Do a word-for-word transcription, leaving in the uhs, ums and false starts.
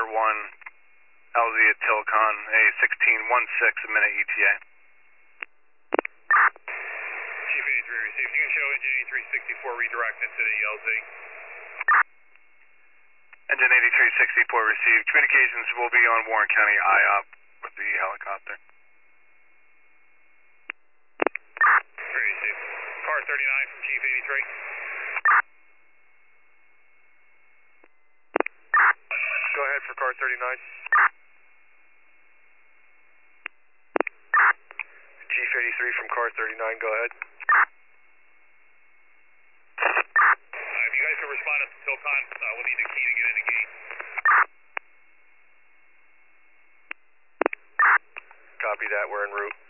Clear one, L Z at Tilcon, a sixteen sixteen a minute E T A. Chief eighty-three received. You can show engine eighty-three sixty-four redirect into the L Z. Engine eighty-three sixty-four received. Communications will be on Warren County I O P with the helicopter. Received. Car thirty-nine from Chief eighty-three. Go ahead for car thirty-nine. Chief eighty-three from car thirty-nine, go ahead. Uh, if you guys can respond up to Tilcon, uh, we'll need a key to get in the gate. Copy that, we're en route.